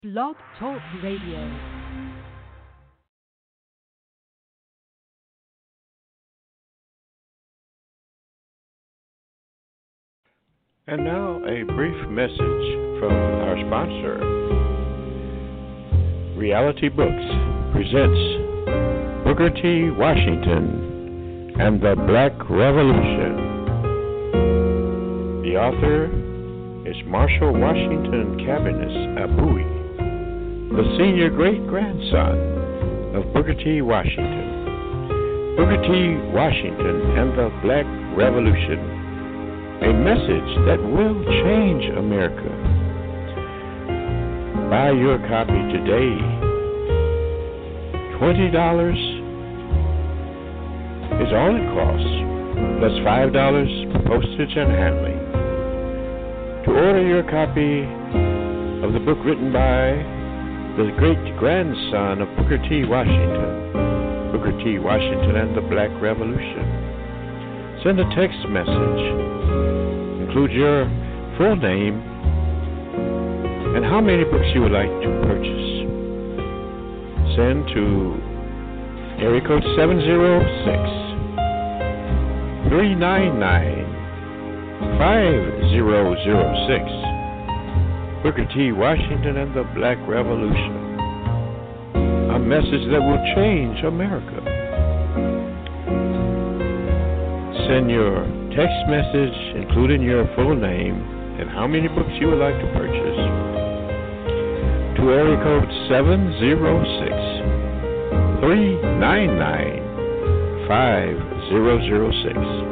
Blog Talk Radio. And now a brief message from our sponsor. Reality Books presents Booker T. Washington and the Black Revolution. The author is Marshall Washington Cabinets Abui, the senior great-grandson of Booker T. Washington. Booker T. Washington and the Black Revolution, a message that will change America. Buy your copy today. $20 is all it costs, plus $5 for postage and handling. To order your copy of the book written by the great-grandson of Booker T. Washington, Booker T. Washington and the Black Revolution, send a text message. Include your full name and how many books you would like to purchase. Send to area code 706-399-5006. Booker T. Washington and the Black Revolution. A message that will change America. Send your text message, including your full name and how many books you would like to purchase, to area code 706-399-5006.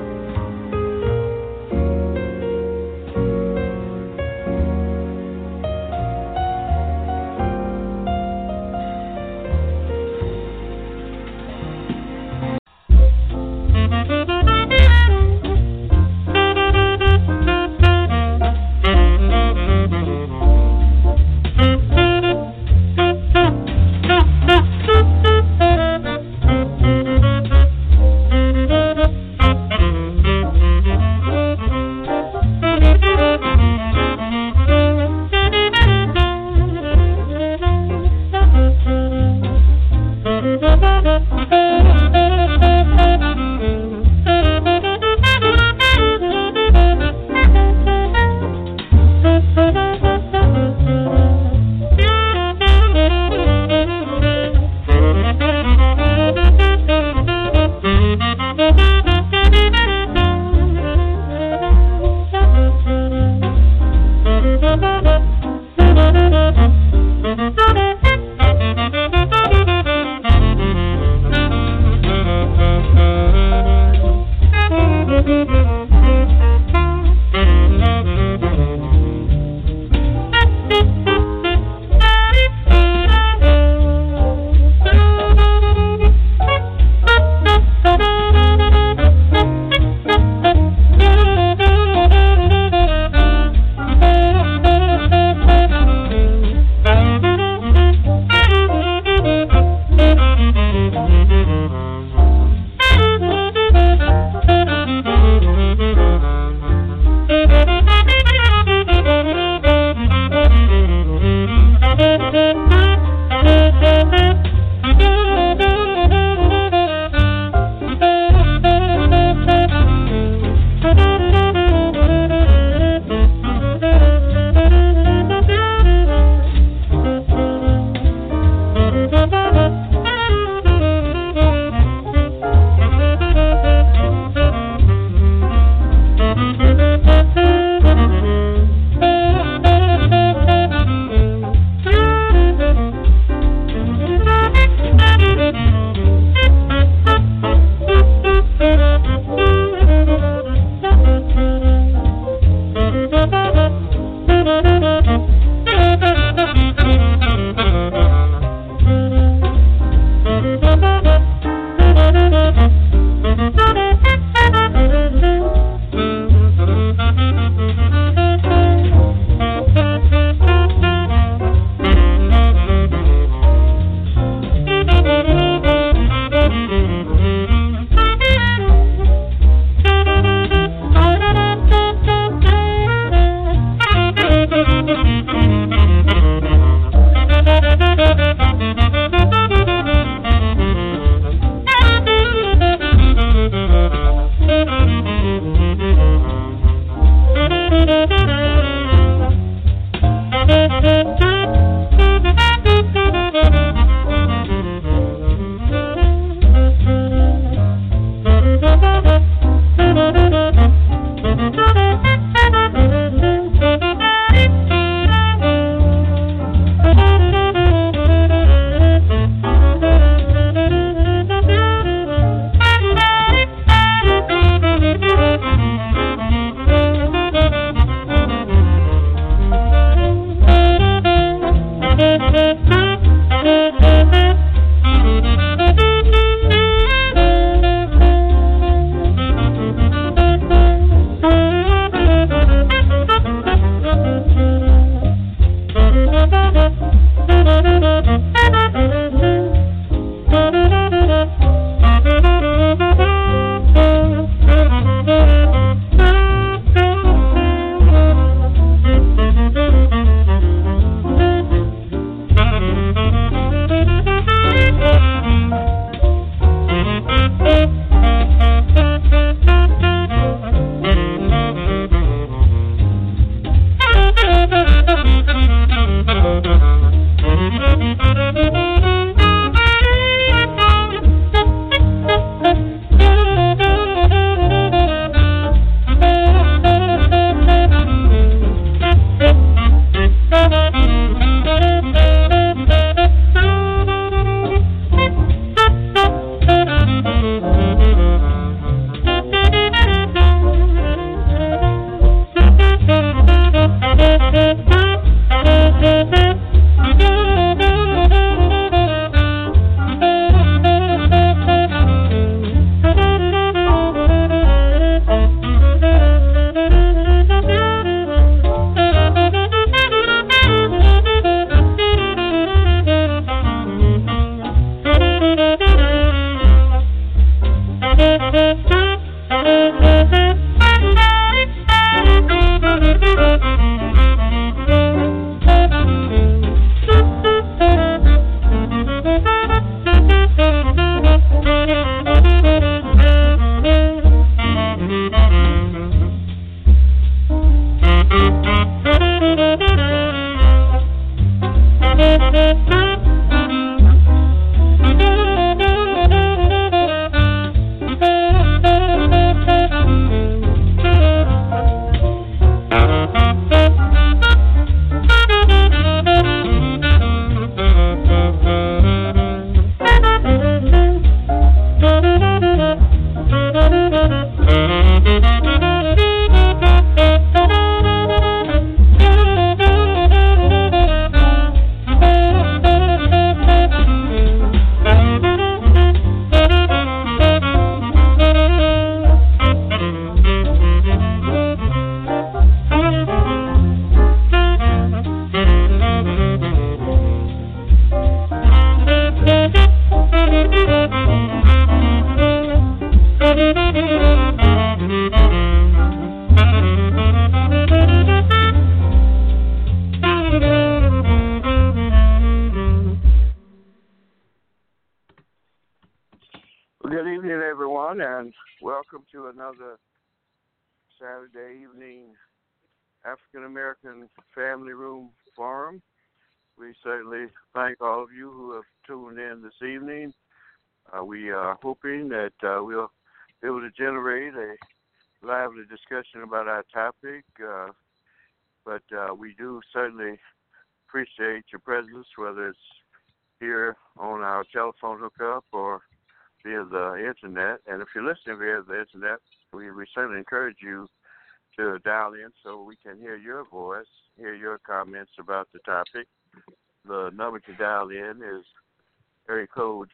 Good evening, everyone, and welcome to another Saturday evening African American Family Room Forum. We certainly thank all of you who have tuned in this evening. We are hoping that we'll be able to generate a lively discussion about our topic, but we do certainly appreciate your presence, whether it's here on our telephone hookup or via the internet. And if you're listening via the internet, we certainly encourage you to dial in so we can hear your voice, hear your comments about the topic. The number to dial in is area code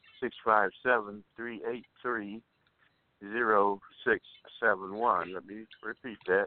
657-383-0671. Let me repeat that.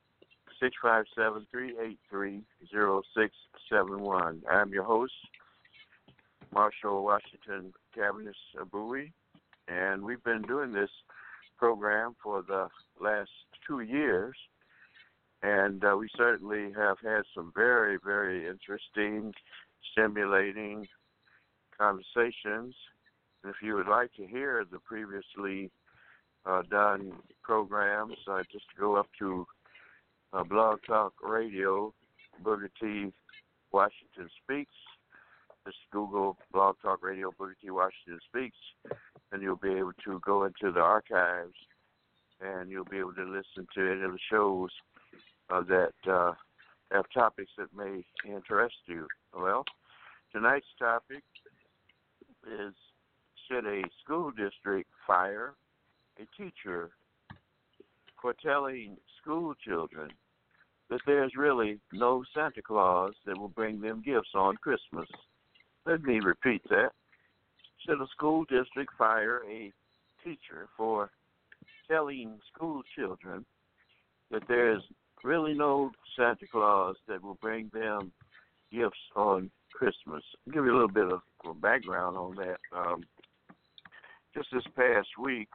657-383-0671. I'm your host, Marshall Washington Cabernet Bowie, and we've been doing this program for the last 2 years, and we certainly have had some very, very interesting, stimulating conversations. And if you would like to hear the previously done programs, just go up to Blog Talk Radio, Booker T. Washington Speaks. Just Google Blog Talk Radio, Booker T. Washington Speaks, and you'll be able to go into the archives, and you'll be able to listen to any of the shows that have topics that may interest you. Well, tonight's topic is, should a school district fire a teacher for telling school children that there's really no Santa Claus that will bring them gifts on Christmas? Let me repeat that. Should a school district fire a teacher for telling school children that there's really no Santa Claus that will bring them gifts on Christmas? I'll give you a little bit of background on that. Just this past week,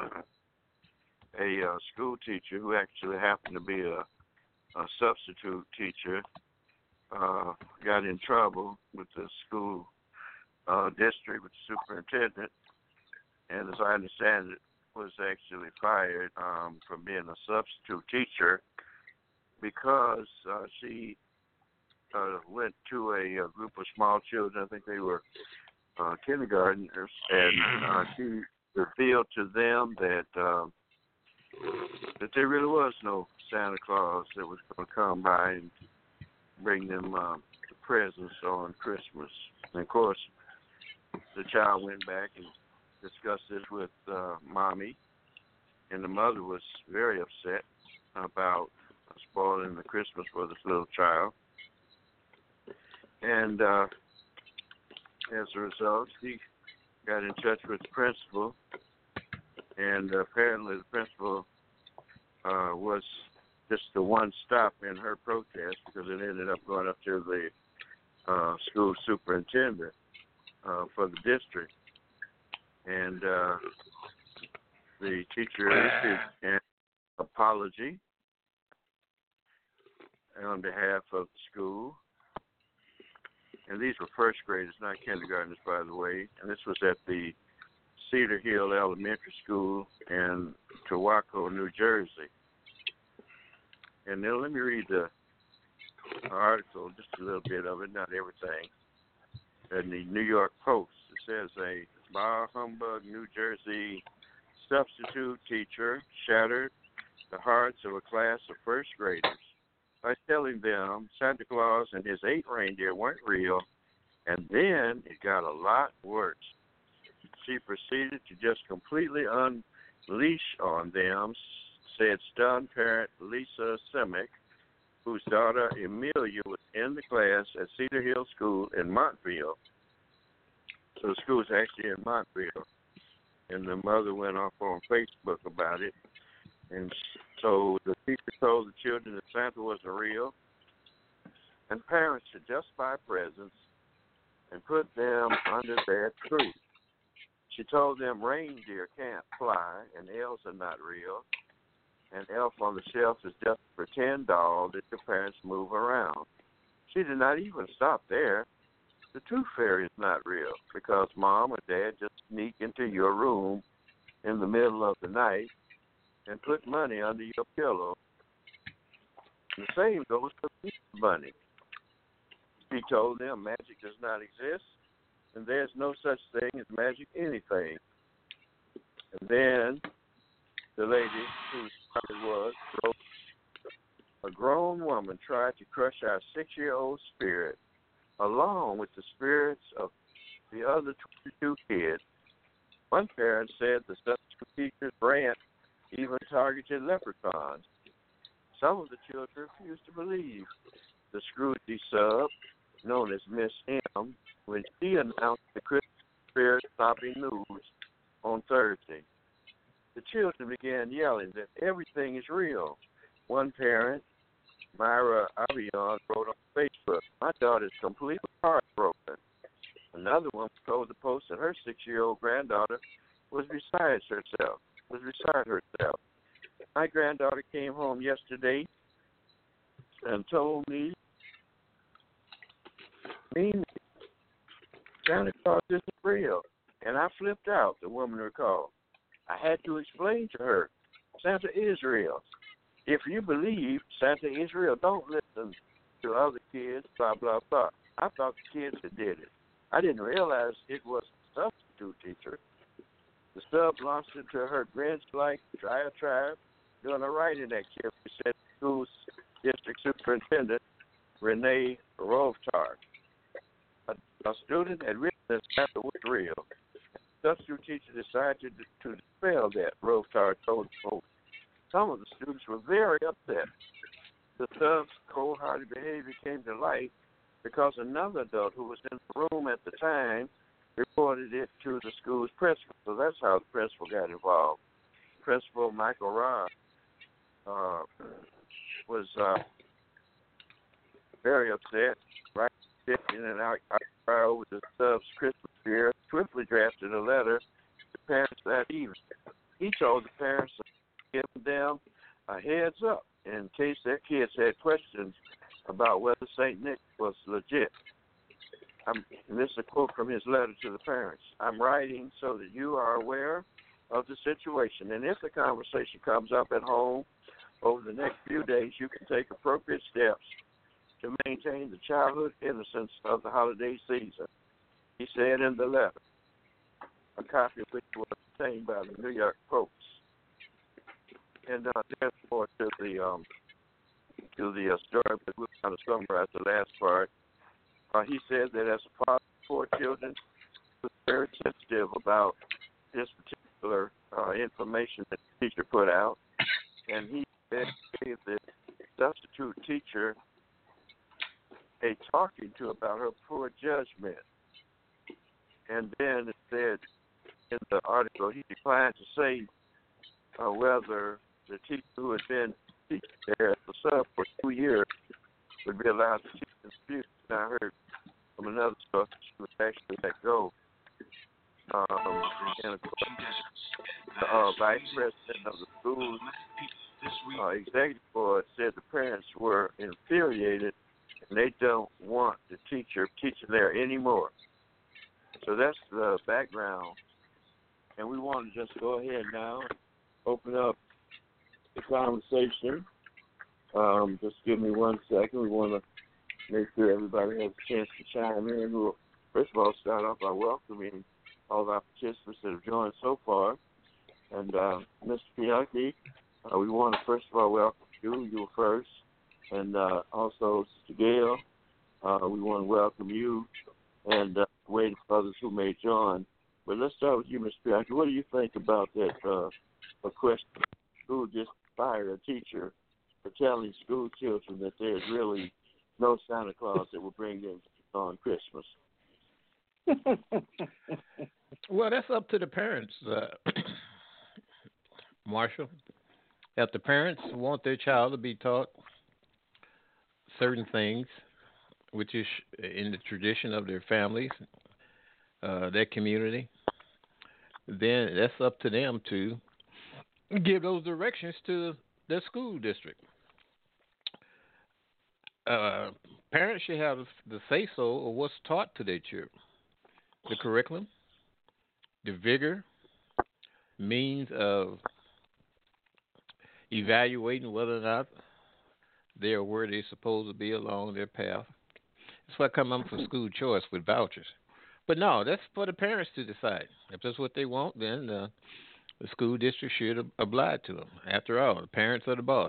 a school teacher who actually happened to be a substitute teacher got in trouble with the school district, with the superintendent, and as I understand it, was actually fired from being a substitute teacher because she went to a group of small children. I think they were kindergartners, and she revealed to them that there really was no Santa Claus that was going to come by and bring them presents on Christmas. And of course, the child went back and discussed this with Mommy, and the mother was very upset about spoiling the Christmas for this little child. And as a result, he got in touch with the principal, and apparently the principal was just the one stop in her protest, because it ended up going up to the school superintendent for the district. And the teacher issued an apology on behalf of the school. And these were first graders, not kindergartners, by the way. And this was at the Cedar Hill Elementary School in Towako, New Jersey. And then let me read the article, just a little bit of it, not everything. in the New York Post. It says a Bar Humbug, New Jersey substitute teacher shattered the hearts of a class of first graders by telling them Santa Claus and his 8 reindeer weren't real, and then it got a lot worse. She proceeded to just completely unleash on them, said stunned parent Lisa Simic, whose daughter Amelia was in the class at Cedar Hill School in Montville. So the school is actually in Montville. And the mother went off on Facebook about it. And so the teacher told the children that Santa wasn't real, and parents should just buy presents and put them under their tree. She told them reindeer can't fly and elves are not real, and Elf on the Shelf is just a pretend doll that your parents move around. She did not even stop there. The Tooth Fairy is not real because Mom or Dad just sneak into your room in the middle of the night and put money under your pillow. The same goes for the Bunny. She told them magic does not exist, and there's no such thing as magic anything. And then the lady, whose father was, wrote, a grown woman tried to crush our 6-year-old spirit, along with the spirits of the other 22 kids. One parent said the substitute teacher's rant even targeted leprechauns. Some of the children refused to believe the Scrooge sub, known as Miss M, when she announced the Christmas spirit stopping news on Thursday. The children began yelling that everything is real. One parent, Myra Avion, wrote on Facebook, my daughter is completely heartbroken. Another one told the Post that her 6-year-old granddaughter was beside herself. My granddaughter came home yesterday and told me, Santa Claus isn't real. And I flipped out, the woman recalled. I had to explain to her, Santa is real. If you believe Santa is real, don't listen to other kids, blah, blah, blah. I thought the kids that did it. I didn't realize it was a substitute teacher. The sub launched into her Grinch-like diatribe doing a writing activity, said school's district superintendent, Renee Rovtar. A student had written that Santa was real. The substitute teacher decided to dispel that, Rovtar told the Post. Some of the students were very upset. The sub's cold-hearted behavior came to light because another adult who was in the room at the time reported it to the school's principal. So that's how the principal got involved. Principal Michael Ross was very upset, right? In an outcry over the sub's Christmas spirit, swiftly drafted a letter to parents that evening. He told the parents to give them a heads up in case their kids had questions about whether St. Nick was legit. And this is a quote from his letter to the parents. I'm writing so that you are aware of the situation, and if the conversation comes up at home over the next few days, you can take appropriate steps to maintain the childhood innocence of the holiday season, he said in the letter, a copy of which was obtained by the New York Post. And there's more to the story, but we'll kind of summarize the last part. He said that as a father of 4 children, he was very sensitive about this particular information that the teacher put out, and he gave the substitute teacher a talking to about her poor judgment. And then it said in the article he declined to say whether the teacher who had been teaching there at the sub for 2 years would be allowed to teach in the future. And I heard from another source that she was actually let go. And of course, the vice president of the school's executive board said the parents were infuriated and they don't want the teacher teaching there anymore. So that's the background. And we want to just go ahead now and open up the conversation. Just give me 1 second. We want to make sure everybody has a chance to chime in who first of all, start off by welcoming all of our participants that have joined so far. And Mr. Pianki, we want to first of all welcome you. You were first. And also, Sister Gail, we want to welcome you and waiting for others who may join. But let's start with you, Mr. Pianki. What do you think about that a question? School just fired a teacher for telling school children that there's really no Santa Claus that will bring them on Christmas. Well, that's up to the parents, Marshall. If the parents want their child to be taught certain things, which is in the tradition of their families, their community, then that's up to them to give those directions to their school district. Parents should have the say-so of what's taught to their children. The curriculum, the vigor, means of evaluating whether or not they are where they're supposed to be along their path. That's why I come up for school choice with vouchers. But no, that's for the parents to decide. If that's what they want, then the school district should oblige to them. After all, the parents are the boss.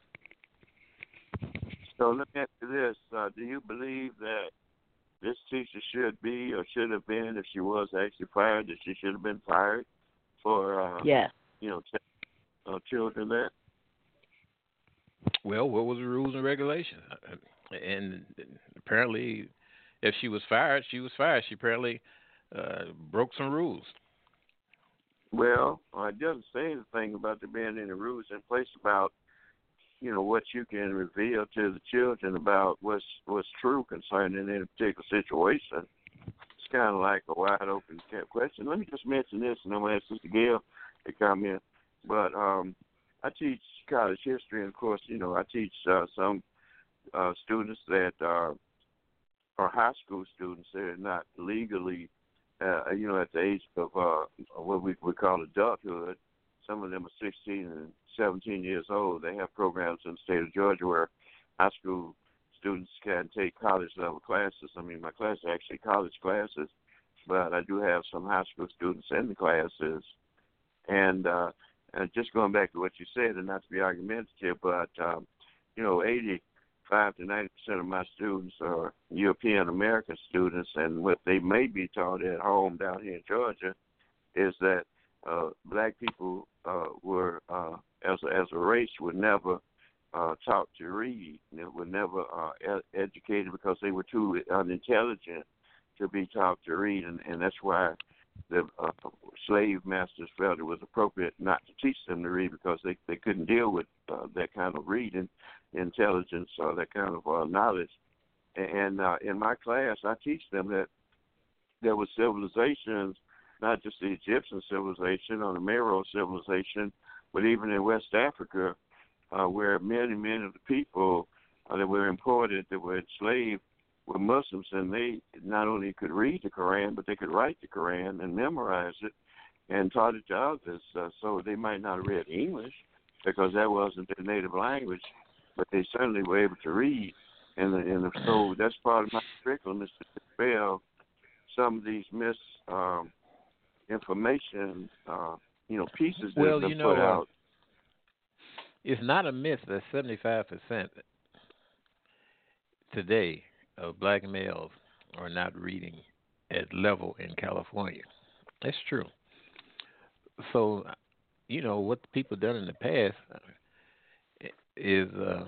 So let me ask you this. Do you believe that this teacher should be or should have been, if she was actually fired, that she should have been fired for, children that? Well, what was the rules and regulations? And apparently, if she was fired, she was fired. She apparently broke some rules. Well, it doesn't say anything about there being any rules in place about, what you can reveal to the children about what's true concerning any particular situation. It's kind of like a wide open question. Let me just mention this, and I'm going to ask Sister Gail to comment. But I teach college history, and of course, I teach some students that are high school students. They're not legally, at the age of what we call adulthood. Some of them are 16 and 17 years old. They have programs in the state of Georgia where high school students can take college-level classes. I mean, my classes are actually college classes, but I do have some high school students in the classes. And just going back to what you said, and not to be argumentative, but, 85 to 90% of my students are European-American students, and what they may be taught at home down here in Georgia is that black people were, as a race, were never taught to read. They were never educated because they were too unintelligent to be taught to read, and that's why the slave masters felt it was appropriate not to teach them to read because they couldn't deal with that kind of reading, intelligence, or that kind of knowledge. And in my class, I teach them that there were civilizations, not just the Egyptian civilization or the Meroe civilization, but even in West Africa, where many of the people that were imported, that were enslaved, were Muslims, and they not only could read the Quran, but they could write the Quran and memorize it and taught it to others. So they might not have read English because that wasn't their native language, but they certainly were able to read. And so that's part of my curriculum is to dispel some of these misinformation, pieces that have been put out. It's not a myth that 75% today of black males are not reading at level in California. That's true. So, what the people done in the past is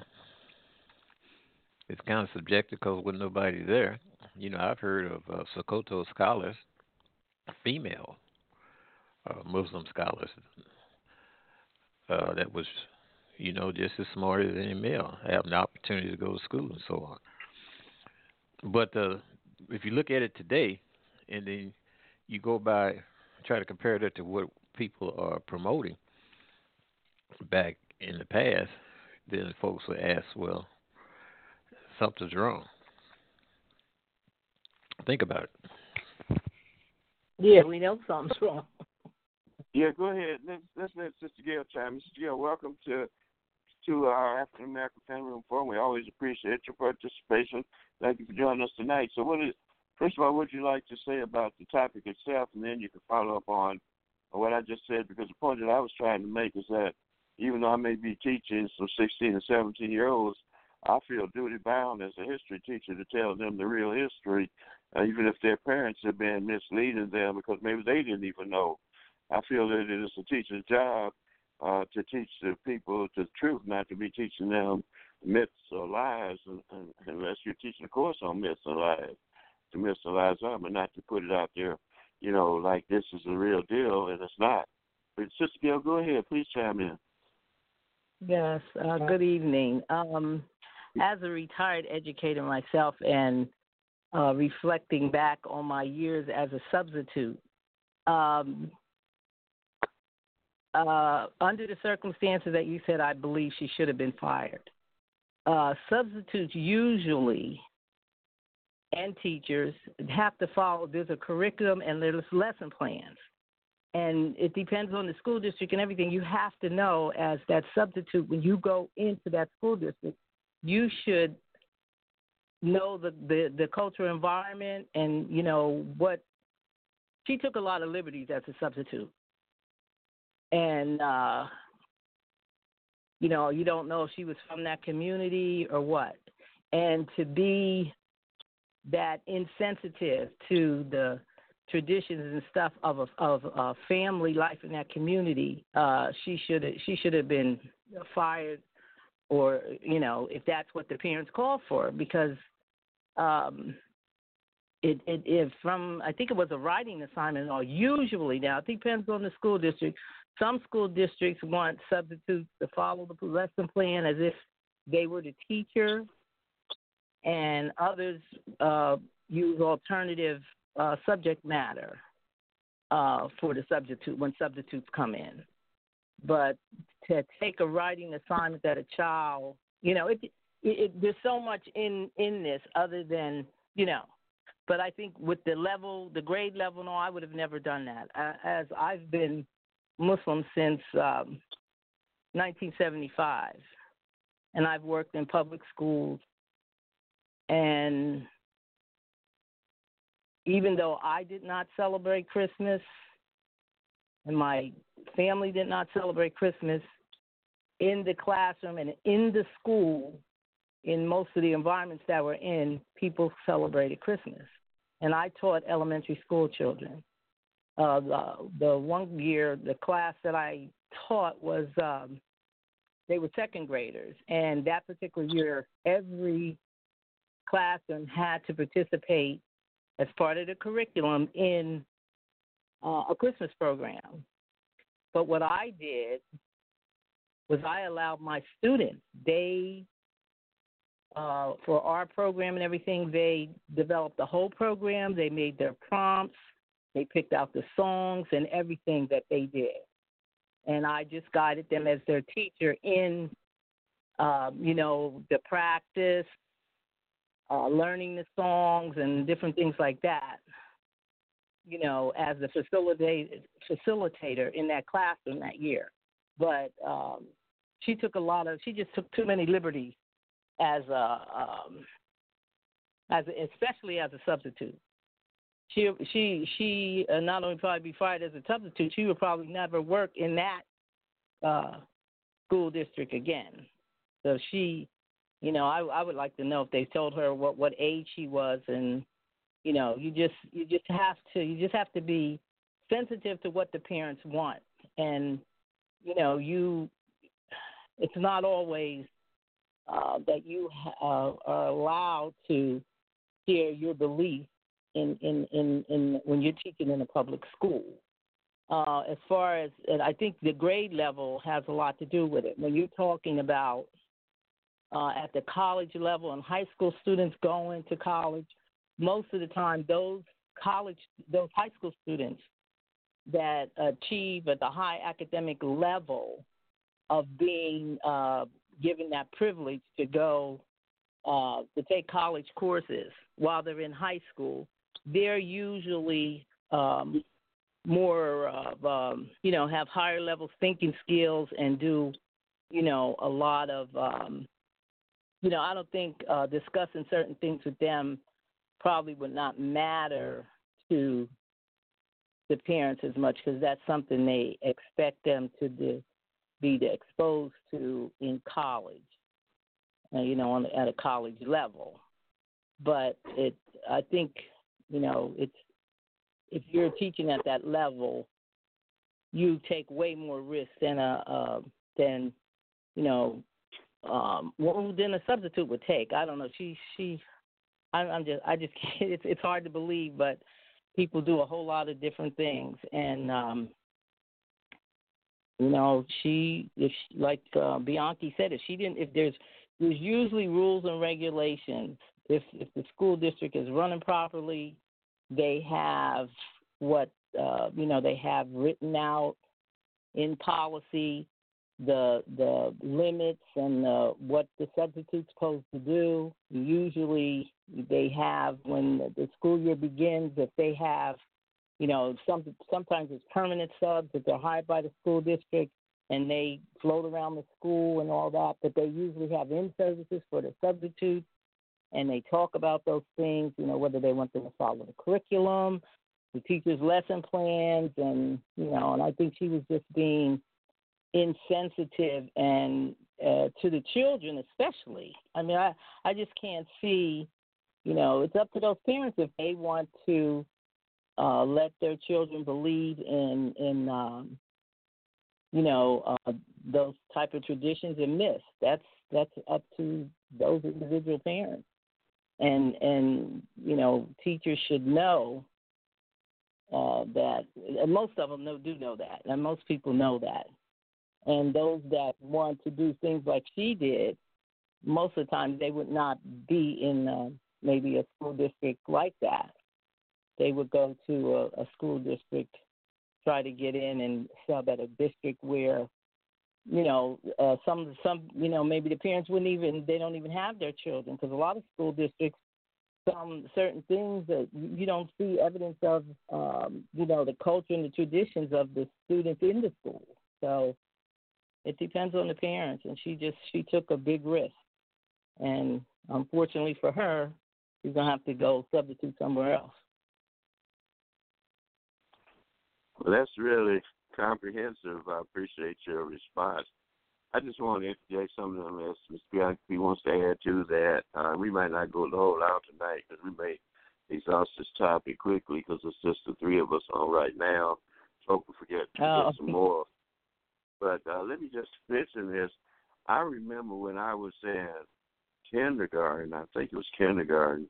it's kind of subjective because when nobody's there. I've heard of Sokoto scholars, female Muslim scholars, that was, just as smart as any male, having the opportunity to go to school and so on. But if you look at it today, and then you go by, try to compare that to what people are promoting back in the past, then folks will ask, well, something's wrong. Think about it. Yeah, we know something's wrong. Yeah, go ahead. Let's let Sister Gail chime in. Sister Gail, welcome to our African American Family Room Forum. We always appreciate your participation. Thank you for joining us tonight. So, what is First of all, what would you like to say about the topic itself, and then you can follow up on what I just said, because the point that I was trying to make is that even though I may be teaching some 16 and 17-year-olds, I feel duty-bound as a history teacher to tell them the real history, even if their parents have been misleading them because maybe they didn't even know. I feel that it is a teacher's job to teach the people the truth, not to be teaching them myths or lies, unless you're teaching a course on myths and lies, to myths and lies are, but not to put it out there, like this is the real deal, and it's not. But Sister Gail, go ahead. Please chime in. Yes, good evening. As a retired educator myself and reflecting back on my years as a substitute, under the circumstances that you said, I believe she should have been fired. Substitutes usually, and teachers, have to follow, there's a curriculum and there's lesson plans. And it depends on the school district and everything. You have to know, as that substitute, when you go into that school district, you should know the cultural environment and, what. She took a lot of liberties as a substitute. And, you don't know if she was from that community or what. And to be that insensitive to the traditions and stuff of family life in that community, she should have been fired, or if that's what the parents called for, because it from, I think it was a writing assignment, or usually, now it depends on the school district. Some school districts want substitutes to follow the lesson plan as if they were the teacher, and others use alternative subject matter for the substitute when substitutes come in. But to take a writing assignment that a child, there's so much in this other than, But I think with the grade level, no, I would have never done that. As I've been Muslim since 1975, and I've worked in public schools. And even though I did not celebrate Christmas and my family did not celebrate Christmas, in the classroom and in the school, in most of the environments that we're in, people celebrated Christmas. And I taught elementary school children. The one year, the class that I taught was, they were second graders. And that particular year, every classroom had to participate as part of the curriculum in a Christmas program. But what I did was I allowed my students, for our program and everything, they developed the whole program. They made their prompts. They picked out the songs and everything that they did. And I just guided them as their teacher in, the practice, learning the songs and different things like that, as the facilitator in that classroom that year. But she just took too many liberties especially as a substitute. She not only probably be fired as a substitute, she would probably never work in that school district again. So she, I would like to know if they told her what age she was, and you just have to be sensitive to what the parents want, and it's not always that you are allowed to share your belief in when you're teaching in a public school. As far as, and I think the grade level has a lot to do with it. When you're talking about at the college level and high school students going to college, most of the time those high school students that achieve at the high academic level of being given that privilege to go to take college courses while they're in high school, they're usually more of, have higher level thinking skills and do, a lot of, I don't think discussing certain things with them probably would not matter to the parents as much because that's something they expect them to be exposed to in college, at a college level. But I think, it's if you're teaching at that level, you take way more risk than a substitute would take. I don't know. I just can't. It's hard to believe, but people do a whole lot of different things, and like Bianchi said, if there's usually rules and regulations. If the school district is running properly, they have what they have written out in policy, the limits and what the substitute's supposed to do. Usually they have, when the school year begins, if they have, sometimes it's permanent subs if they're hired by the school district and they float around the school and all that, but they usually have in-services for the substitutes, and they talk about those things, whether they want them to follow the curriculum, the teacher's lesson plans, and I think she was just being insensitive and to the children especially. I mean, I just can't see, it's up to those parents if they want to let their children believe in those type of traditions and myths. That's up to those individual parents. And teachers should know that, and most of them do know that, and most people know that. And those that want to do things like she did, most of the time they would not be in maybe a school district like that. They would go to a school district, try to get in and sub at a district where, some maybe the parents they don't even have their children, because a lot of school districts, some certain things that you don't see evidence of, the culture and the traditions of the students in the school. So it depends on the parents, and she took a big risk. And unfortunately for her, she's going to have to go substitute somewhere else. Well, that's really comprehensive. I appreciate your response. I just want to interject something unless Ms. Bianchi wants to add to that. We might not go the whole hour tonight because we may exhaust this topic quickly because it's just the three of us on right now. Hope we forget to get some more. But let me just mention this. I remember when I was in kindergarten, I think it was kindergarten,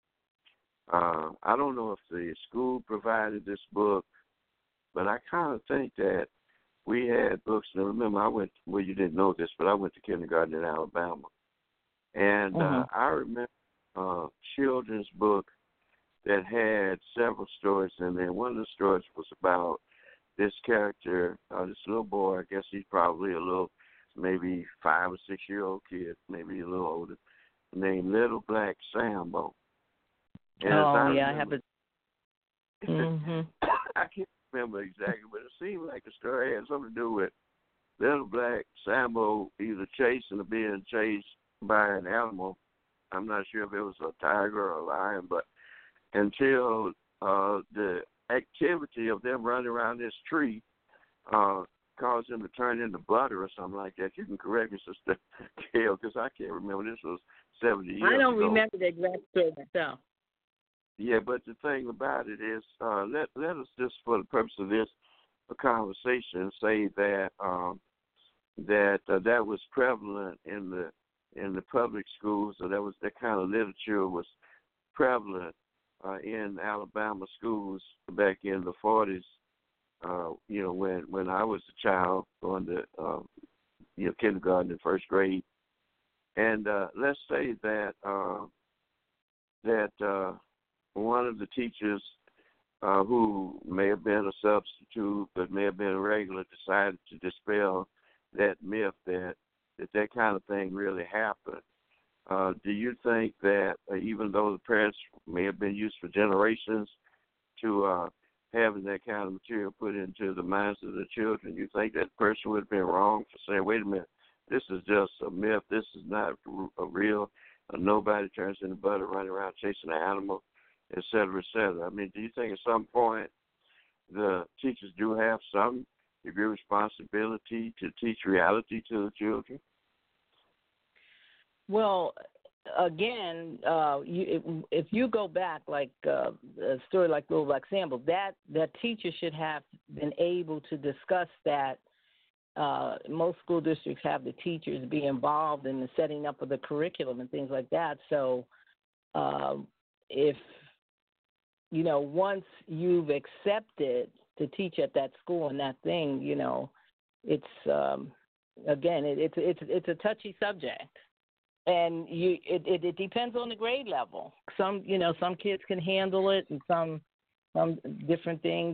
I don't know if the school provided this book, but I kind of think that we had books. Now, remember, you didn't know this, but I went to kindergarten in Alabama. And I remember a children's book that had several stories in there. One of the stories was about this character, this little boy, I guess he's probably a little, maybe 5 or 6 year old kid, maybe a little older, named Little Black Sambo. And I have it. I can't remember exactly, but it seemed like the story had something to do with Little Black Sambo either chasing or being chased by an animal. I'm not sure if it was a tiger or a lion, but until the activity of them running around this tree caused them to turn into butter or something like that. You can correct me, Sister Gail, because I can't remember. This was 70 years ago. I don't remember the exact story myself. Yeah, but the thing about it is, let us just, for the purpose of this conversation, say that that was prevalent in the public schools. So that kind of literature was prevalent in Alabama schools back in the 40s. When I was a child going to kindergarten and first grade, and let's say that one of the teachers who may have been a substitute but may have been a regular decided to dispel that myth that kind of thing really happened. Do you think that even though the parents may have been used for generations to having that kind of material put into the minds of the children, you think that person would have been wrong for saying, wait a minute, this is just a myth, this is not a real, nobody turns into butter running around chasing an animal? et cetera, et cetera. I mean, do you think at some point the teachers do have some degree of responsibility to teach reality to the children? Well, again, if you go back, like a story like Little Black Sambo, that teacher should have been able to discuss that. Most school districts have the teachers be involved in the setting up of the curriculum and things like that. So if, once you've accepted to teach at that school and that thing, it's, again, it's a touchy subject. And it depends on the grade level. Some kids can handle it, and some different things,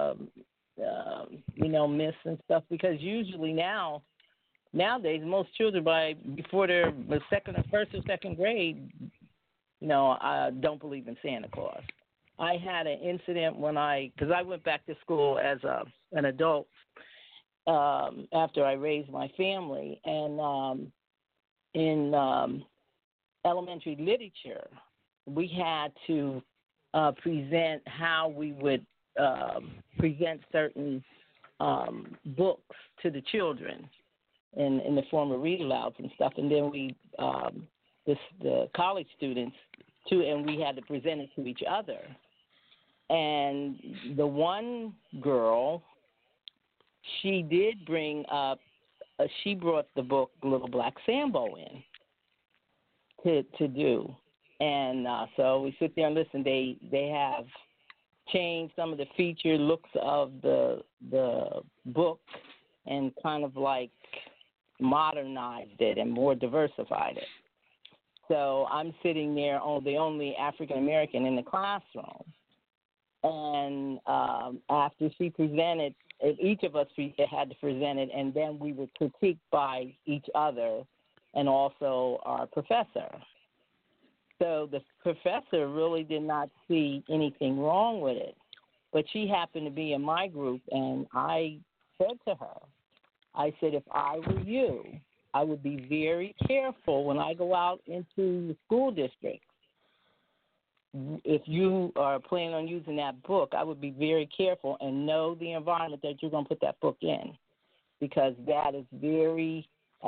miss and stuff. Because usually nowadays, most children before they're the first or second grade, don't believe in Santa Claus. I had an incident because I went back to school as an adult after I raised my family, and in elementary literature, we had to present how we would present certain books to the children in the form of read-alouds and stuff. And then the college students, too, and we had to present it to each other. And the one girl, she did bring up, she brought the book Little Black Sambo in to do. And so we sit there and listen. They have changed some of the feature looks of the book and kind of like modernized it and more diversified it. So I'm sitting there, the only African American in the classroom. And after she presented, each of us had to present it, and then we were critiqued by each other and also our professor. So the professor really did not see anything wrong with it, but she happened to be in my group, and I said to her, I said, if I were you, I would be very careful when I go out into the school district. If you are planning on using that book, I would be very careful and know the environment that you're going to put that book in, because that is very,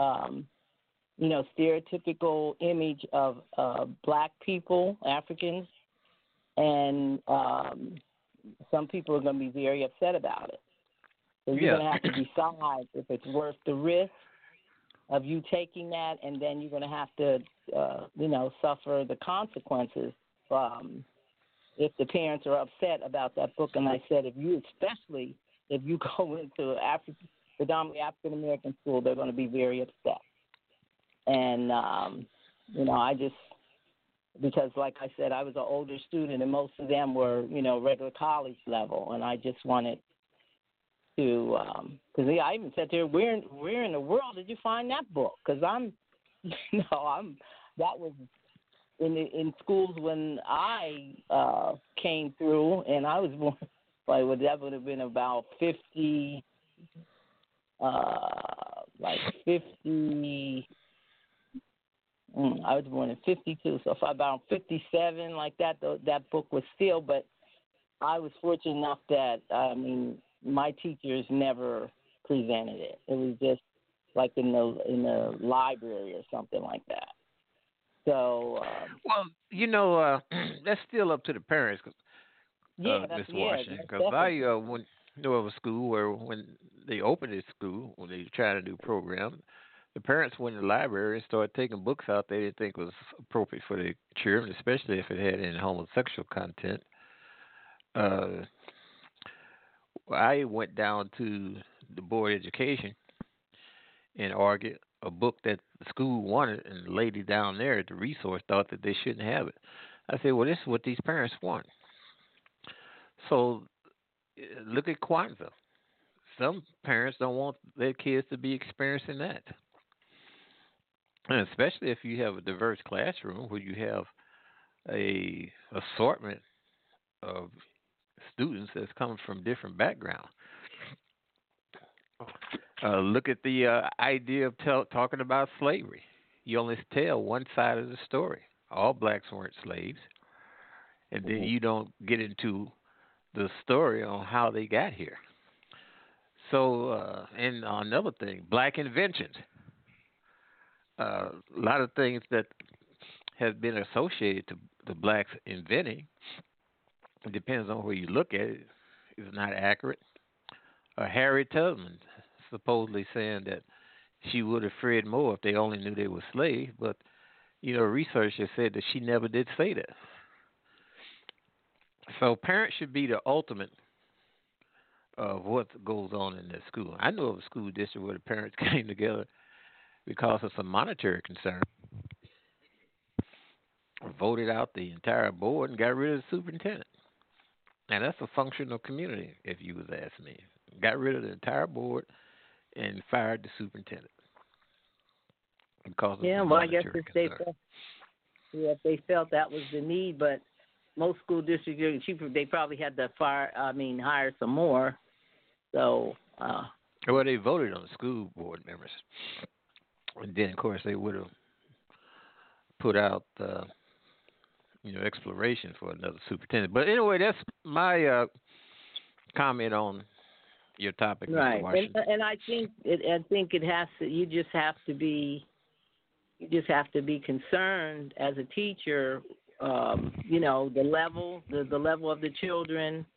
stereotypical image of black people, Africans, and some people are going to be very upset about it. So you're going to have to decide if it's worth the risk of you taking that, and then you're going to have to, suffer the consequences if the parents are upset about that book. And I said, especially if you go into predominantly African American school, they're going to be very upset. And because like I said, I was an older student, and most of them were regular college level, and I just wanted to because I even said to her, where in the world did you find that book? Because that was in schools when I came through, and I was born, that would have been about 50, I was born in 52, so about 57, like that, that book was still, but I was fortunate enough that, my teachers never presented it. It was just like in the library or something like that. So that's still up to the parents, Miss Washington. Because I went to a school where when they opened this school, when they tried to do program, the parents went in the library and started taking books out they didn't think was appropriate for their children, especially if it had any homosexual content. I went down to the Board of Education and argued a book that the school wanted, and the lady down there at the resource thought that they shouldn't have it. I said, well, this is what these parents want. So look at Kwanzaa. Some parents don't want their kids to be experiencing that. And especially if you have a diverse classroom where you have a assortment of students that's coming from different backgrounds. Look at the idea of talking about slavery. You only tell one side of the story. All blacks weren't slaves. and then you don't get into the story on how they got here. So, and another thing, black inventions. A lot of things that has been associated to the blacks inventing, it depends on where you look at it, is not accurate. Harriet Tubman supposedly saying that she would have freed more if they only knew they were slaves, but researchers said that she never did say that. So parents should be the ultimate of what goes on in the school. I know of a school district where the parents came together because of some monetary concern, voted out the entire board and got rid of the superintendent. And that's a functional community, if you was ask me. Got rid of the entire board and fired the superintendent because of the well, I guess monetary if they felt that was the need, but most school districts, they probably had to hire some more. So, well, they voted on the school board members, and then of course they would have put out, exploration for another superintendent. But anyway, that's my comment on your topic, right. Mr. Washington. And I think it has to. You just have to be concerned as a teacher. The level of the children,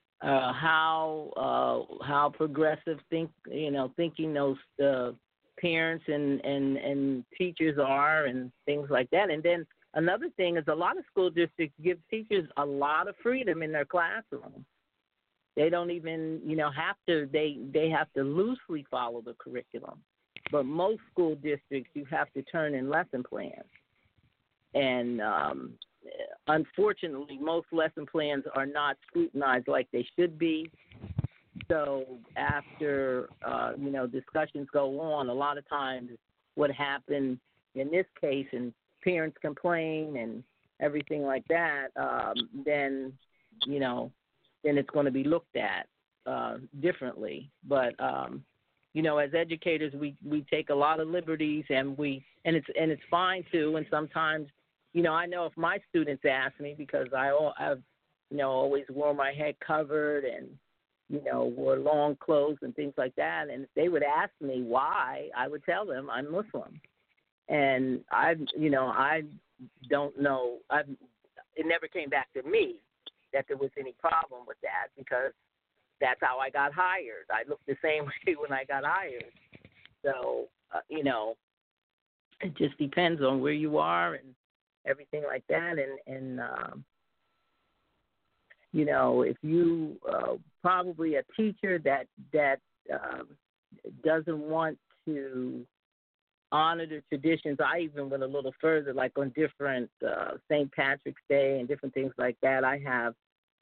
how progressive thinking those parents and teachers are, and things like that. And then another thing is a lot of school districts give teachers a lot of freedom in their classroom. They don't even have to. They have to loosely follow the curriculum. But most school districts, you have to turn in lesson plans. And unfortunately, most lesson plans are not scrutinized like they should be. So after, discussions go on, a lot of times what happened in this case, and parents complain and everything like that, then it's going to be looked at differently. But as educators, we take a lot of liberties, and it's fine too. And sometimes, I know if my students ask me, because I've always wore my head covered and wore long clothes and things like that, and if they would ask me why, I would tell them I'm Muslim, and I don't know. It never came back to me that there was any problem with that, because that's how I got hired. I looked the same way when I got hired. So, it just depends on where you are and everything like that. And if you probably a teacher that doesn't want to honor the traditions. I even went a little further, like on different St. Patrick's Day and different things like that. I have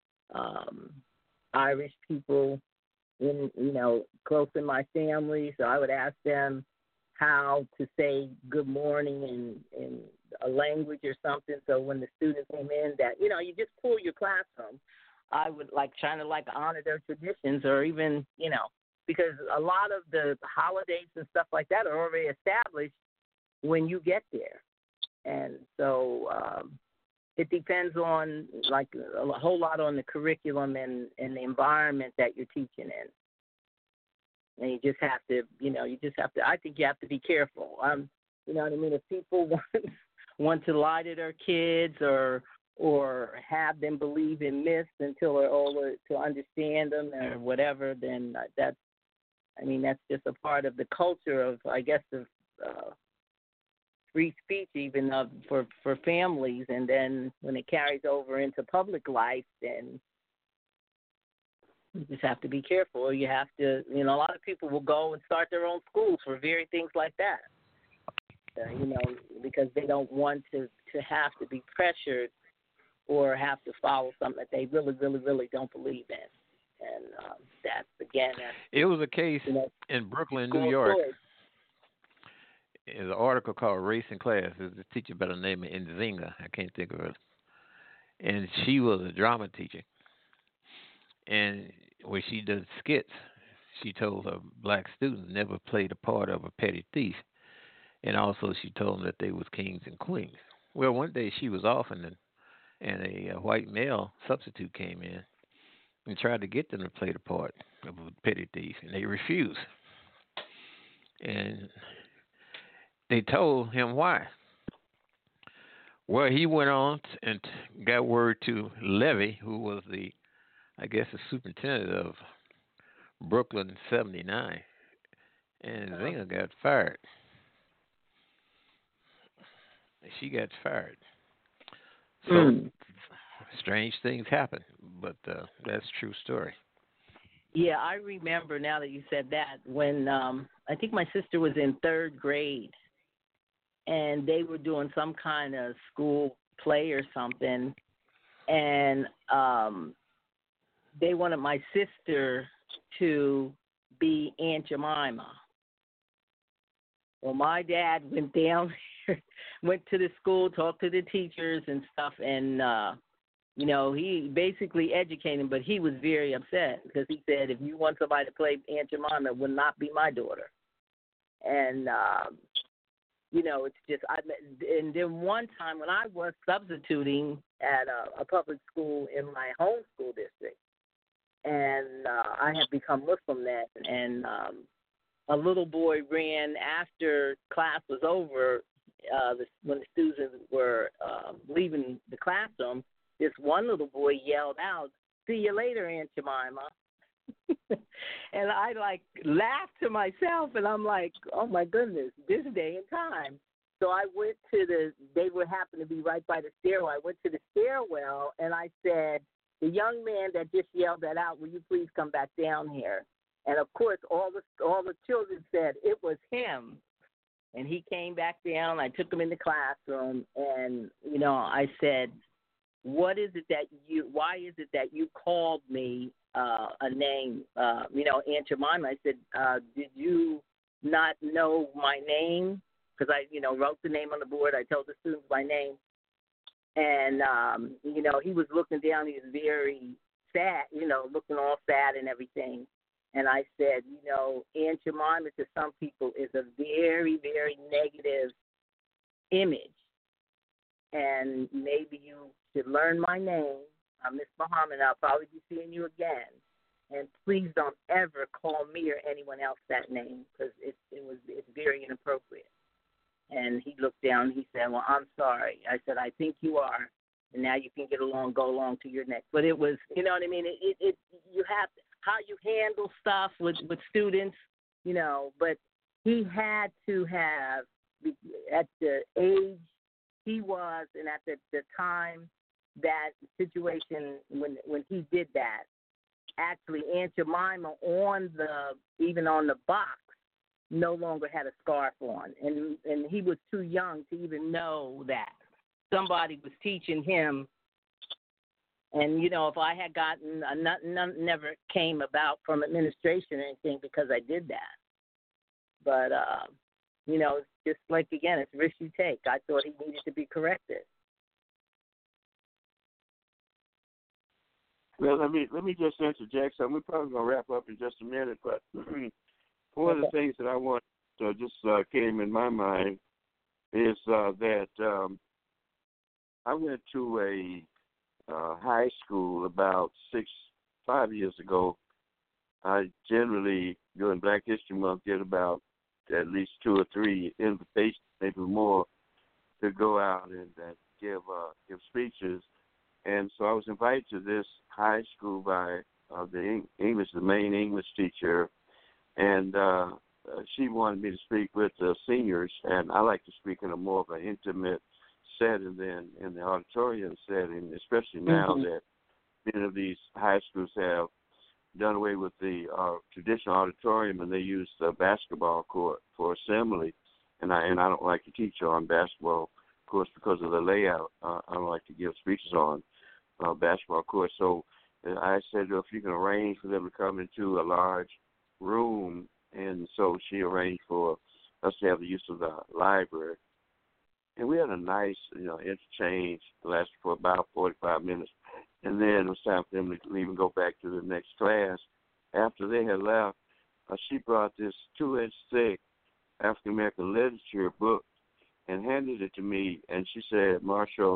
Irish people close in my family, so I would ask them how to say good morning in a language or something. So when the students came in, that you just pull your classroom. I would trying to honor their traditions, or even because a lot of the holidays and stuff like that are already established when you get there, and so it depends on a whole lot on the curriculum and the environment that you're teaching in. And you just have to, I think you have to be careful. You know what I mean? If people want to lie to their kids or have them believe in myths until they're older to understand them or whatever, then that's just a part of the culture of, I guess, of free speech, even for families. And then when it carries over into public life, then you just have to be careful. You have to, a lot of people will go and start their own schools for very things like that, because they don't want to have to be pressured or have to follow something that they really, really, really don't believe in. And it was a case in Brooklyn, New York. There's an article called Race and Class. There's a teacher by the name of Nzinga. I can't think of her. And she was a drama teacher. And when she did skits, she told her black students never play the part of a petty thief. And also she told them that they was kings and queens. Well, one day she was off, and and a white male substitute came in and tried to get them to play the part of a petty thief, and they refused. And they told him why. Well, he went on and got word to Levy, who was I guess, the superintendent of Brooklyn 79, and Zinger got fired. She got fired. So strange things happen, but that's a true story. Yeah, I remember now that you said that when I think my sister was in third grade, and they were doing some kind of school play or something, and they wanted my sister to be Aunt Jemima. Well, my dad went down, went to the school, talked to the teachers and stuff, and he basically educated him, but he was very upset because he said, if you want somebody to play Aunt Jemima, it will not be my daughter. And it's just, and then one time when I was substituting at a public school in my home school district, and I had become Muslim then, and a little boy ran after class was over, when the students were leaving the classroom. This one little boy yelled out, "See you later, Aunt Jemima." And I laughed to myself, and I'm like, oh my goodness, this day and time. So I went to they would happen to be right by the stairwell. I went to the stairwell, and I said, the young man that just yelled that out, will you please come back down here? And of course, all the children said it was him. And he came back down. I took him in the classroom, and I said, why is it that you called me a name, Aunt Jemima? I said, did you not know my name? Because I, wrote the name on the board. I told the students my name. And, he was looking down. He was very sad, looking all sad and everything. And I said, Aunt Jemima to some people is a very, very negative image. And maybe you should learn my name. I'm Miss Muhammad. I'll probably be seeing you again. And please don't ever call me or anyone else that name because it's very inappropriate. And he looked down. He said, well, I'm sorry. I said, I think you are. And now you can go along to your next. But it was, you know what I mean? It you have to, how you handle stuff with students, But he had to have, at the age he was and at the time, that situation when he did that, actually Aunt Jemima even on the box no longer had a scarf on, and he was too young to even know that somebody was teaching him. And if I had gotten none never came about from administration or anything because I did that. But it's just like, again, it's risk you take. I thought he needed to be corrected. Well, let me just interject something. We're probably going to wrap up in just a minute, but one of the things that I want to just came in my mind is that I went to a high school about 5 years ago. I generally, during Black History Month, get about at least 2 or 3 invitations, maybe more, to go out and give speeches. And so I was invited to this high school by the main English teacher, and she wanted me to speak with the seniors, and I like to speak in a more of an intimate setting than in the auditorium setting, especially now that many of these high schools have done away with the traditional auditorium, and they use the basketball court for assembly. And I don't like to teach on basketball, of course, because of the layout. I don't like to give speeches on basketball court. So I said, well, if you can arrange for them to come into a large room, and so she arranged for us to have the use of the library. And we had a nice, interchange that lasted for about 45 minutes. And then it was time for them to leave and go back to the next class. After they had left, she brought this 2-inch thick African-American literature book and handed it to me. And she said, Marshall,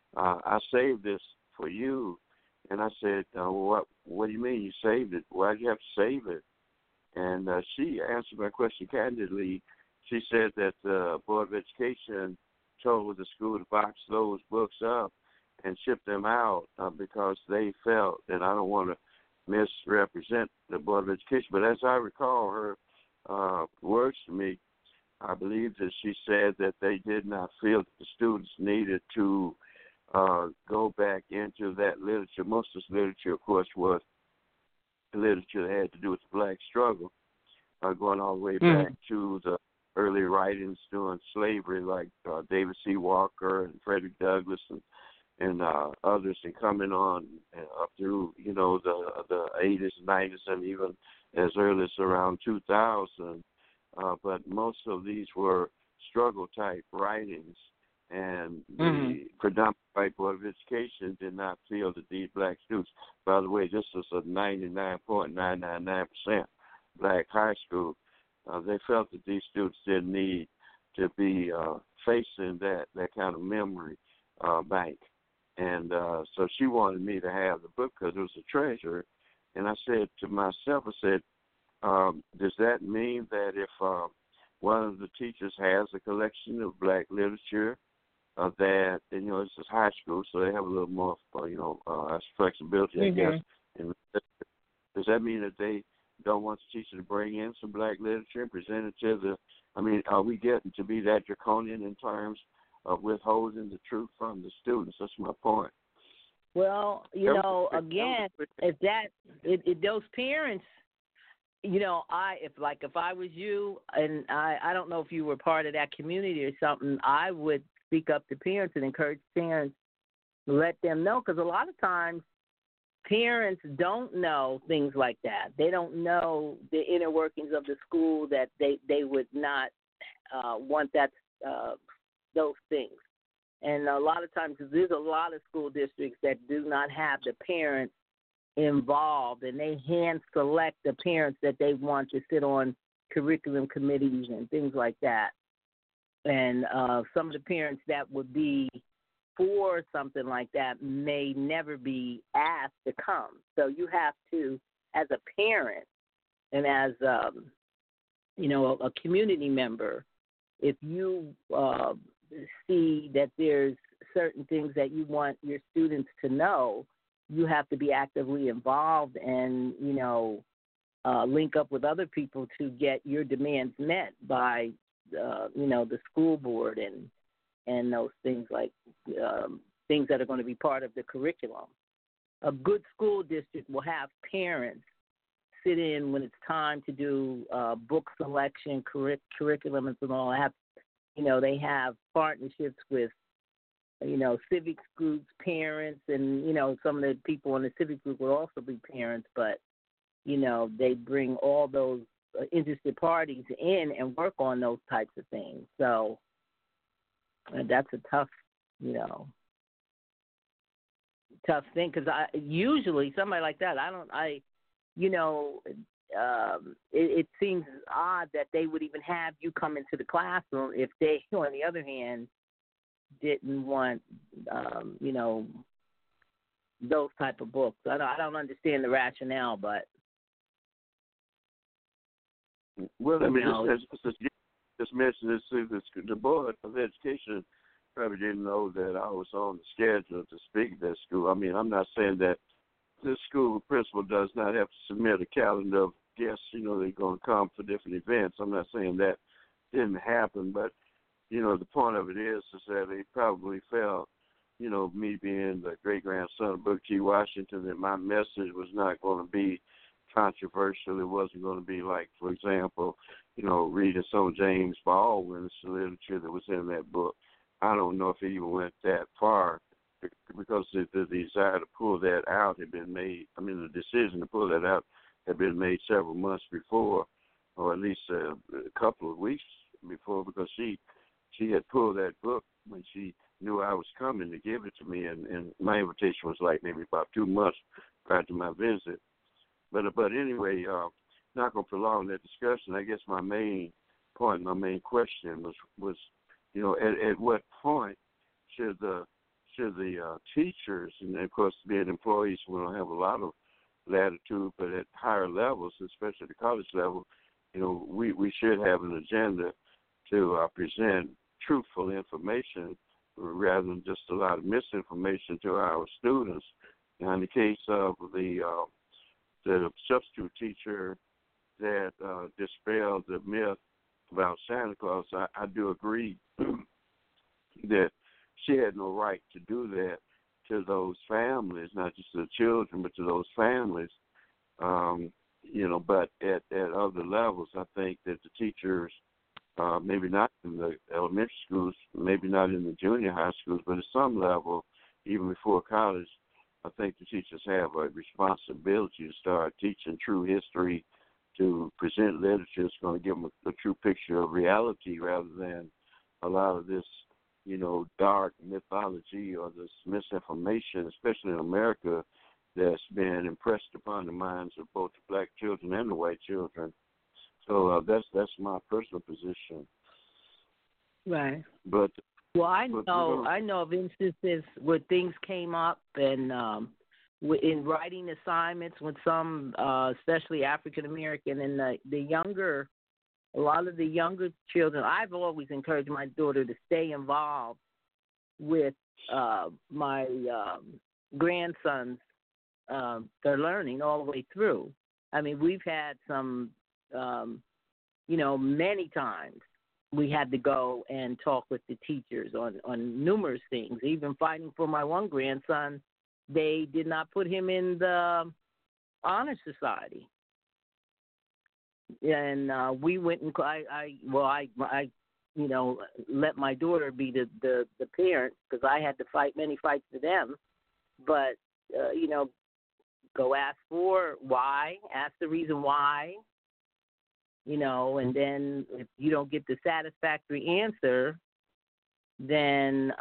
I saved this for you. And I said, what do you mean you saved it? Why did you have to save it? And she answered my question candidly. She said that the Board of Education told the school to box those books up and ship them out because they felt, and I don't want to misrepresent the Board of Education, but as I recall her words to me, I believe that she said that they did not feel that the students needed to go back into that literature. Most of this literature, of course, was literature that had to do with the black struggle, going all the way back to the early writings during slavery, like David C. Walker and Frederick Douglass and others, and coming on up through, the 80s, 90s, and even as early as around 2000. But most of these were struggle-type writings, and the predominant white Board of Education did not feel that these black students, by the way, this was a 99.999% black high school, they felt that these students didn't need to be facing that kind of memory bank. And so she wanted me to have the book because it was a treasure. And I said to myself, does that mean that if one of the teachers has a collection of black literature, that, this is high school, so they have a little more, flexibility, I guess. And does that mean that they don't want the teacher to bring in some black literature and present it to are we getting to be that draconian in terms of withholding the truth from the students? That's my point. Well, again, those parents, if I was you, and I don't know if you were part of that community or something, I would speak up to parents and encourage parents to let them know, because a lot of times parents don't know things like that. They don't know the inner workings of the school, that they would not want those things. And a lot of times there's a lot of school districts that do not have the parents involved, and they hand select the parents that they want to sit on curriculum committees and things like that. And some of the parents that would be for something like that may never be asked to come. So you have to, as a parent and as a community member, if you see that there's certain things that you want your students to know, you have to be actively involved and, link up with other people to get your demands met by, the school board and those things, like things that are going to be part of the curriculum. A good school district will have parents sit in when it's time to do book selection, curriculum, and all. They have partnerships with, civics groups, parents, and, some of the people in the civic group will also be parents, but, they bring all those interested parties in and work on those types of things. So that's a tough thing, because usually somebody like that, it seems odd that they would even have you come into the classroom if they, on the other hand, didn't want, those type of books. I don't understand the rationale, but. Well, just mention this. The Board of Education probably didn't know that I was on the schedule to speak at that school. I'm not saying that the school principal does not have to submit a calendar of guests, they're going to come for different events. I'm not saying that didn't happen, but, the point of it is that they probably felt, me being the great-grandson of Booker T. Washington, that my message was not going to be controversial. It wasn't going to be like, for example, reading some of James Baldwin's literature that was in that book. I don't know if it even went that far, because the desire to pull that out had been made. The decision to pull that out had been made several months before, or at least a couple of weeks before, because she had pulled that book when she knew I was coming to give it to me, and my invitation was like maybe about 2 months prior to my visit. But anyway, not going to prolong that discussion. I guess my main point, my main question was at what point should the to the teachers, and of course, being employees, we don't have a lot of latitude, but at higher levels, especially the college level, we should have an agenda to present truthful information rather than just a lot of misinformation to our students. Now, in the case of the substitute teacher that dispelled the myth about Santa Claus, I do agree that she had no right to do that to those families, not just to the children, but to those families. But at other levels, I think that the teachers, maybe not in the elementary schools, maybe not in the junior high schools, but at some level, even before college, I think the teachers have a responsibility to start teaching true history, to present literature that's going to give them a true picture of reality rather than a lot of this, dark mythology or this misinformation, especially in America, that's been impressed upon the minds of both the black children and the white children. So that's my personal position. Right. But I know of instances where things came up, and in writing assignments with some, especially African American, and a lot of the younger children. I've always encouraged my daughter to stay involved with my grandsons. They're learning all the way through. I mean, we've had some, many times we had to go and talk with the teachers on numerous things. Even fighting for my one grandson, they did not put him in the honor society. And we went and I let my daughter be the parent because I had to fight many fights for them. But go ask the reason why, and then if you don't get the satisfactory answer, then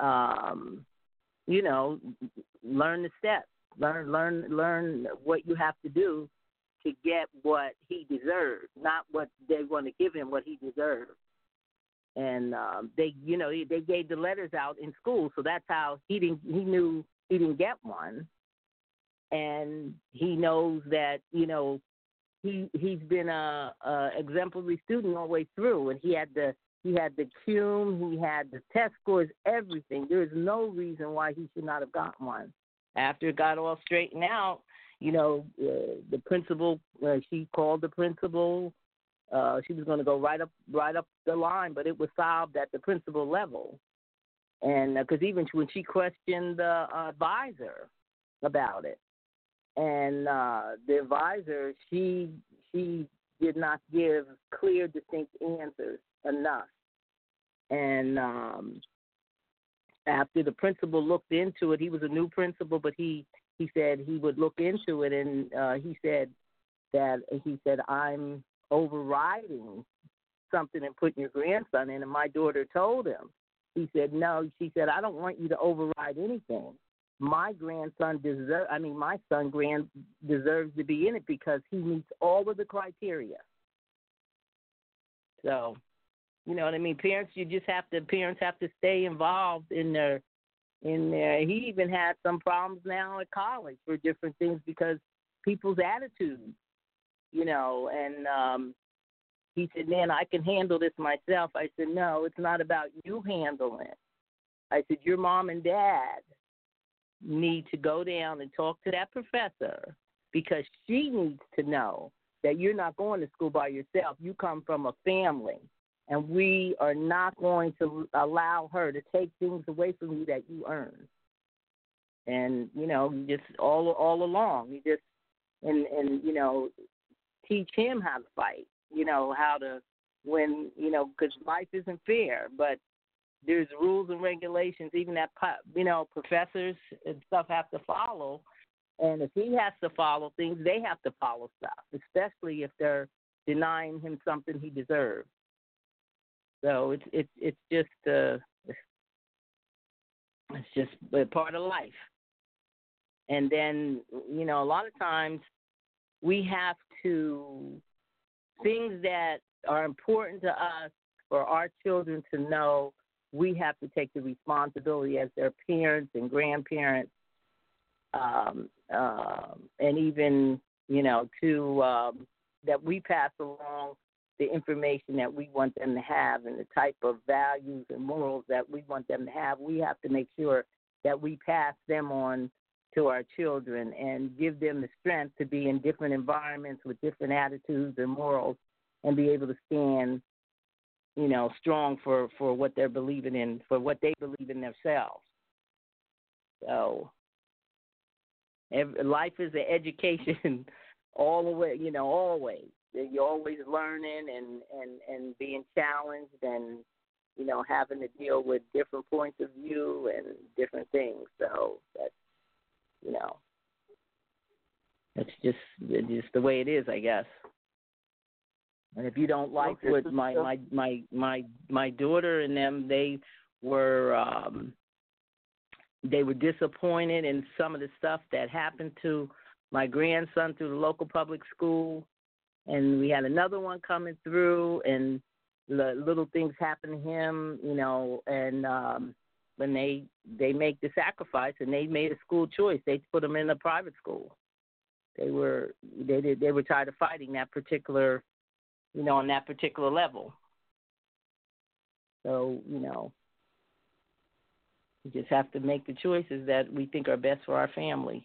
learn the steps, learn what you have to do to get what he deserves, not what they want to give him, what he deserves. And they gave the letters out in school, so that's how he knew he didn't get one. And he knows that, he's been a exemplary student all the way through, and he had the CUME, he had the test scores, everything. There is no reason why he should not have gotten one. After it got all straightened out, the principal, she called the principal. She was going to go right up the line, but it was solved at the principal level. And because even when she questioned the advisor about it, and the advisor, she did not give clear, distinct answers enough. And after the principal looked into it, he was a new principal, but he said he would look into it, and he said, I'm overriding something and putting your grandson in, and my daughter told him. He said, no. She said, I don't want you to override anything. My son deserves to be in it because he meets all of the criteria. So, you know what I mean? Parents have to stay involved in their. He even had some problems now at college for different things because people's attitudes, and he said, man, I can handle this myself. I said, no, it's not about you handling it. I said, your mom and dad need to go down and talk to that professor because she needs to know that you're not going to school by yourself. You come from a family, and we are not going to allow her to take things away from you that you earn. And, just all along, you just, and teach him how to fight, how to win, because life isn't fair, but there's rules and regulations, even that, professors and stuff have to follow. And if he has to follow things, they have to follow stuff, especially if they're denying him something he deserves. So it's just a part of life. And then, a lot of times we have to, things that are important to us for our children to know, we have to take the responsibility as their parents and grandparents, and even, to that we pass along the information that we want them to have and the type of values and morals that we want them to have. We have to make sure that we pass them on to our children and give them the strength to be in different environments with different attitudes and morals and be able to stand, strong for what they're believing in, for what they believe in themselves. So life is an education all the way, always. You're always learning and being challenged and, having to deal with different points of view and different things. So that's, that's just the way it is, I guess. And if you don't like what my daughter and them, they were disappointed in some of the stuff that happened to my grandson through the local public school, and we had another one coming through, and little things happen to him, and when they make the sacrifice, and they made a school choice, they put him in a private school. They were tired of fighting that particular, on that particular level. So, we just have to make the choices that we think are best for our family.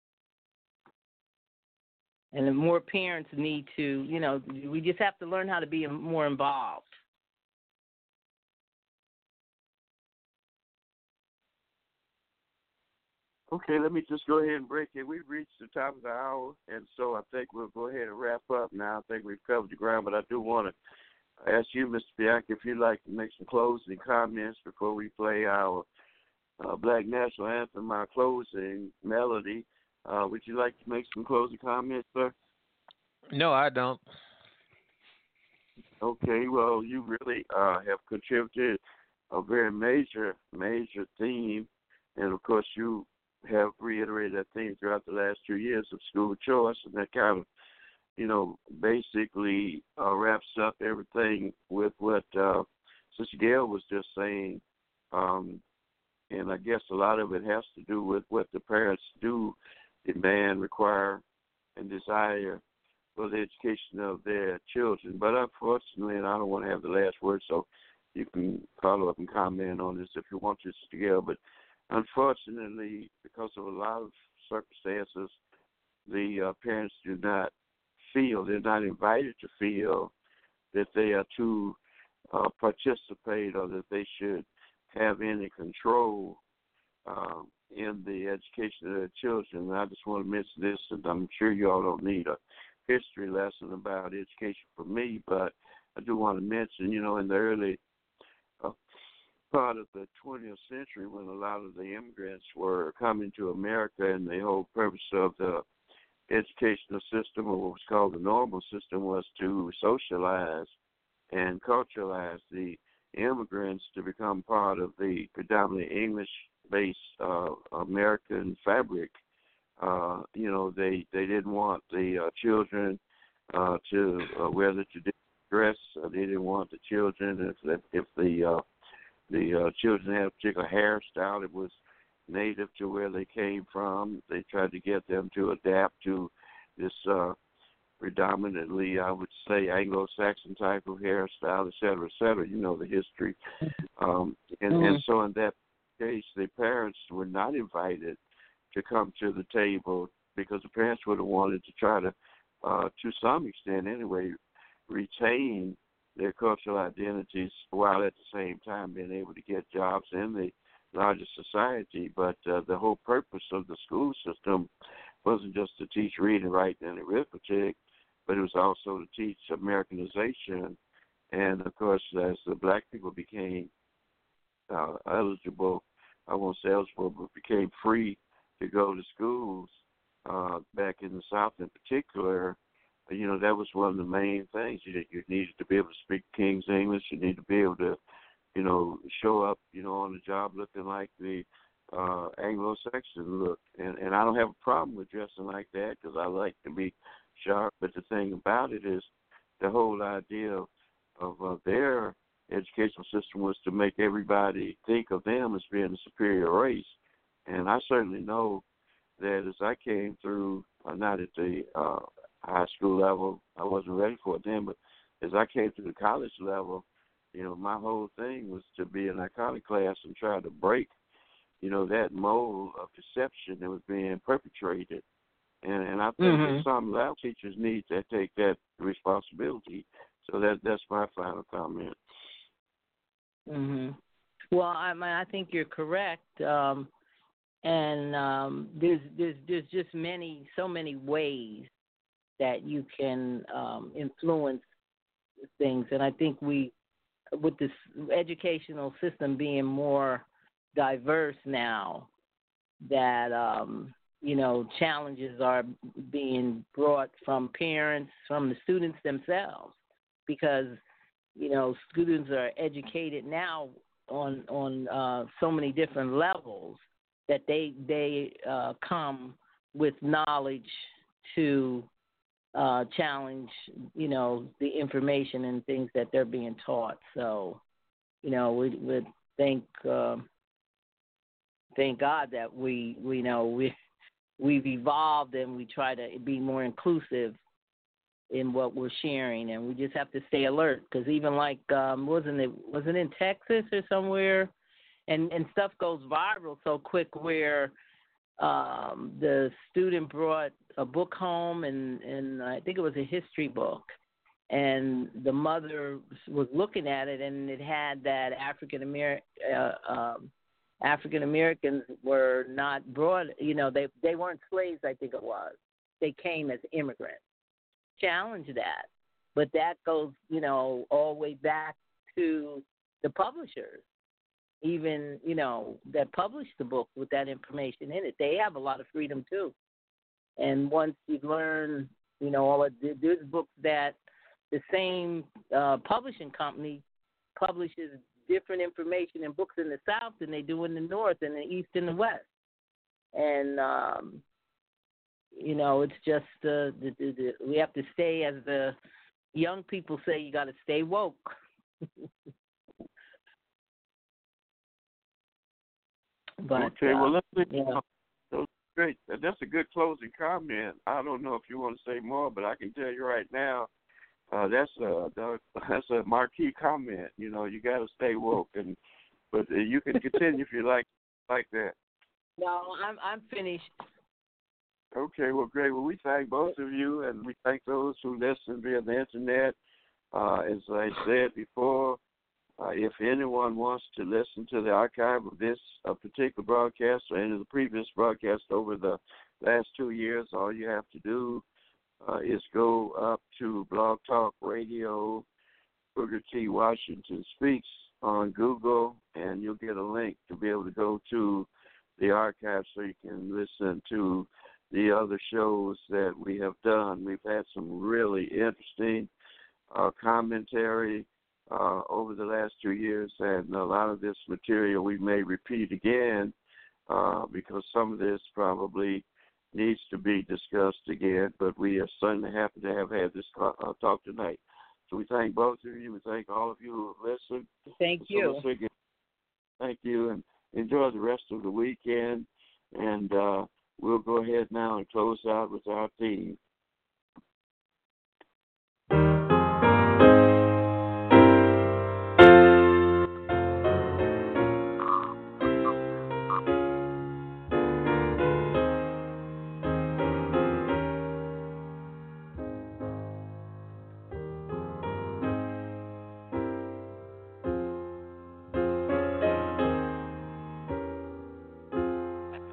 And the more parents need to, we just have to learn how to be more involved. Okay, let me just go ahead and break it. We've reached the top of the hour, and so I think we'll go ahead and wrap up now. I think we've covered the ground, but I do want to ask you, Mr. Bianchi, if you'd like to make some closing comments before we play our Black National Anthem, our closing melody. Would you like to make some closing comments, sir? No, I don't. Okay, well, you really have contributed a very major theme, and of course you have reiterated that theme throughout the last 2 years of school choice, and that kind of, basically wraps up everything with what Sister Gail was just saying, and I guess a lot of it has to do with what the parents do demand, require, and desire for the education of their children. But unfortunately, and I don't want to have the last word, so you can follow up and comment on this if you want to, Sister Gail, but unfortunately, because of a lot of circumstances, the parents do not feel, they're not invited to feel that they are to participate or that they should have any control in the education of their children. And I just want to mention this, and I'm sure you all don't need a history lesson about education from me, but I do want to mention, in the early part of the 20th century, when a lot of the immigrants were coming to America, and the whole purpose of the educational system, or what was called the normal system, was to socialize and culturalize the immigrants to become part of the predominantly English-based American fabric. They didn't want the children to wear the traditional dress. They didn't want the children, if the children had a particular hairstyle that was native to where they came from. They tried to get them to adapt to this predominantly, I would say, Anglo-Saxon type of hairstyle, et cetera, et cetera. The history. And so in that case, the parents were not invited to come to the table, because the parents would have wanted to try to some extent anyway, retain their cultural identities while at the same time being able to get jobs in the larger society. But the whole purpose of the school system wasn't just to teach reading, writing, and arithmetic, but it was also to teach Americanization. And, of course, as the black people became eligible, I won't say eligible, but became free to go to schools back in the South in particular, that was one of the main things. You needed to be able to speak King's English. You need to be able to, show up, on the job looking like the Anglo-Saxon look. And I don't have a problem with dressing like that, because I like to be sharp. But the thing about it is the whole idea of their educational system was to make everybody think of them as being a superior race. And I certainly know that as I came through, not at the high school level, I wasn't ready for it then, but as I came to the college level, my whole thing was to be in iconic class and try to break, that mold of deception that was being perpetrated. And I think that some level teachers need to take that responsibility. So that's my final comment. Well, I think you're correct. And there's just so many ways that you can influence things. And I think with this educational system being more diverse now, that challenges are being brought from parents, from the students themselves, because students are educated now on so many different levels that they come with knowledge to challenge the information and things that they're being taught. So we would thank God that we've evolved and we try to be more inclusive in what we're sharing, and we just have to stay alert, because even like wasn't it in Texas or somewhere, and stuff goes viral so quick where the student brought a book home, and I think it was a history book, and the mother was looking at it, and it had that African Americans were not brought, they weren't slaves, I think it was. They came as immigrants. Challenge that. But that goes, all the way back to the publishers, even, that published the book with that information in it. They have a lot of freedom too. And once you learn, all of there's books that the same publishing company publishes different information in books in the South than they do in the North and the East and the West. And, it's just we have to stay, as the young people say, you got to stay woke. But, okay, well, let's great. That's a good closing comment. I don't know if you want to say more, but I can tell you right now, that's a marquee comment. You got to stay woke, but you can continue if you like that. No, I'm finished. Okay, well, great. Well, we thank both of you, and we thank those who listen via the internet. As I said before, if anyone wants to listen to the archive of this particular broadcast or any of the previous broadcasts over the last 2 years, all you have to do is go up to Blog Talk Radio, Booker T. Washington Speaks on Google, and you'll get a link to be able to go to the archive so you can listen to the other shows that we have done. We've had some really interesting commentary over the last 2 years, and a lot of this material we may repeat again because some of this probably needs to be discussed again, but we are certainly happy to have had this talk tonight. So we thank both of you. We thank all of you who have listened. Thank you. Thank you, and enjoy the rest of the weekend. And we'll go ahead now and close out with our theme.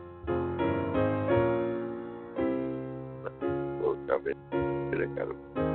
We'll come in.